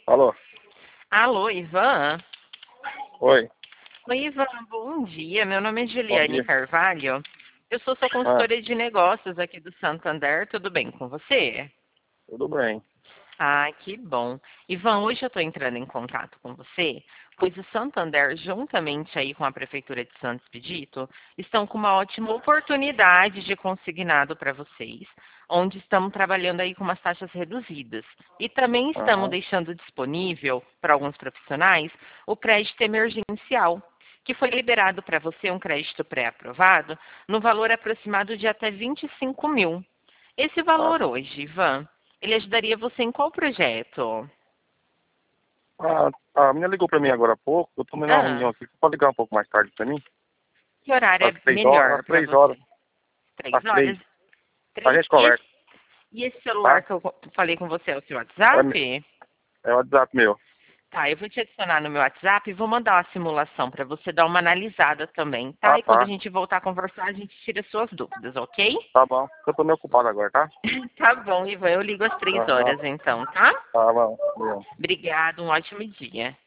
Alô? Alô, Ivan? Oi, Oi, Ivan, bom dia. Meu nome é bom Juliane dia. Carvalho. Eu sou sua Ah, consultora de negócios aqui do Santander. Tudo bem com você? tudo bem. Ah, que bom. Ivan, hoje eu estou entrando em contato com você, pois o Santander, juntamente aí com a Prefeitura de Santos Expedito, estão com uma ótima oportunidade de consignado para vocês, onde estamos trabalhando aí com umas taxas reduzidas. E também estamos Aham. deixando disponível para alguns profissionais o crédito emergencial, que foi liberado para você um crédito pré-aprovado no valor aproximado de até 25 mil. Esse Ah, valor hoje, Ivan, ele ajudaria você em qual projeto? a menina ligou pra mim agora há pouco. Eu tô numa reunião Ah, aqui. Você pode ligar um pouco mais tarde pra mim? que horário Às é 3 horas. melhor Às para 3 horas. você? Três Às 3. horas? A Três? gente conversa, E esse celular tá? que eu falei com você é o seu É, WhatsApp? é o WhatsApp meu. Tá, eu vou te adicionar no meu WhatsApp e vou mandar uma simulação para você dar uma analisada também, tá? Ah, E quando a tá. gente voltar a conversar, a gente tira suas dúvidas, ok? Tá bom. Eu tô meio ocupado agora, tá? Tá bom, Ivan, eu ligo às três Aham. horas então, tá? Tá bom. Beleza. Obrigado, um ótimo dia.